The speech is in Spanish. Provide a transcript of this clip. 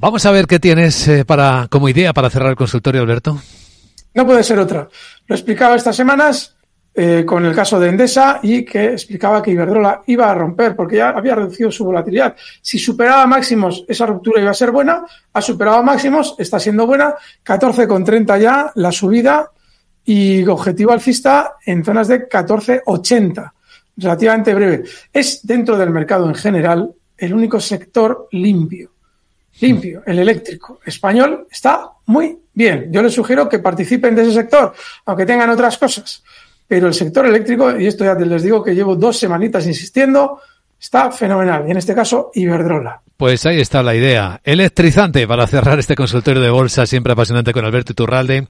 Vamos a ver qué tienes como idea para cerrar el consultorio, Alberto. No puede ser otra. Lo explicaba estas semanas con el caso de Endesa y que explicaba que Iberdrola iba a romper porque ya había reducido su volatilidad. Si superaba máximos, esa ruptura iba a ser buena. Ha superado máximos, está siendo buena. 14,30 ya la subida y objetivo alcista en zonas de 14,80. Relativamente breve. Es dentro del mercado en general el único sector limpio. El eléctrico español está muy bien. Yo les sugiero que participen de ese sector, aunque tengan otras cosas. Pero el sector eléctrico, y esto ya les digo que llevo 2 semanitas insistiendo, está fenomenal. Y en este caso, Iberdrola. Pues ahí está la idea. Electrizante para cerrar este consultorio de bolsa, siempre apasionante con Alberto Iturralde.